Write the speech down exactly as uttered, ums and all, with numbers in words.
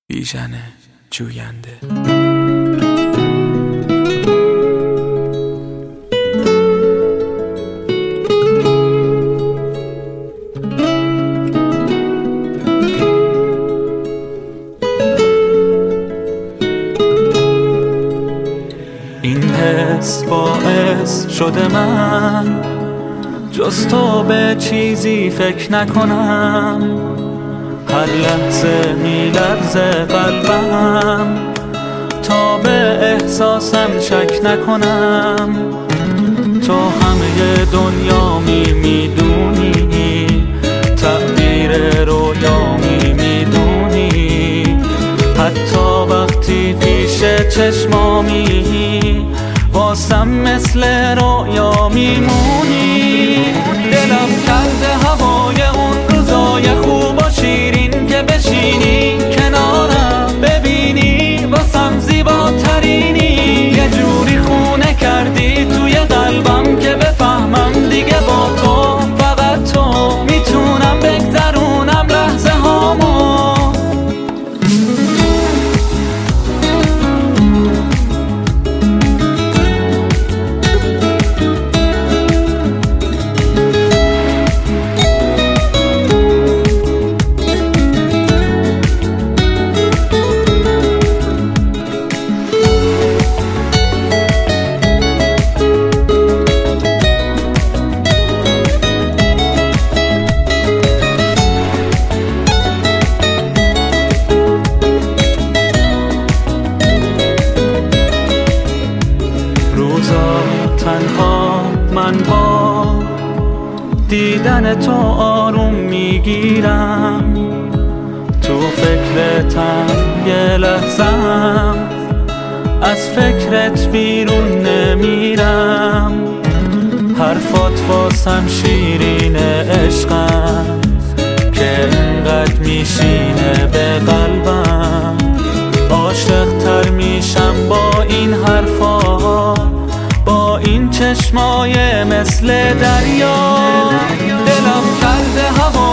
بیژن جوینده. این حس باعث شده من جز تو به چیزی فکر نکنم. هر لحظه میلرزه قلبم تا به احساسم شک نکنم. تو همه دنیامی میدونی، تعبیر رویامی میدونی، حتی وقتی پیش چشمامی واسم مثل رویا میمونی. دلم کرده هوای اون روزای خوب و شیرین که بشینی کنارم ببینی واسم زیباترینی. یه جوری خونه کردی توی قلبم که بفهمم دیگه با تو فقط تو میتونم بگذرونم لحظه هامو. تنها من با دیدن تو آروم میگیرم، تو فکرتم یه لحظم از فکرت بیرون نمیرم. حرفات واسم شیرین عشقم که انقدر میشینه به قلبم. عاشق تر میشم با این حرفا، با این چشمای مثل دریا. دلم کرده هوا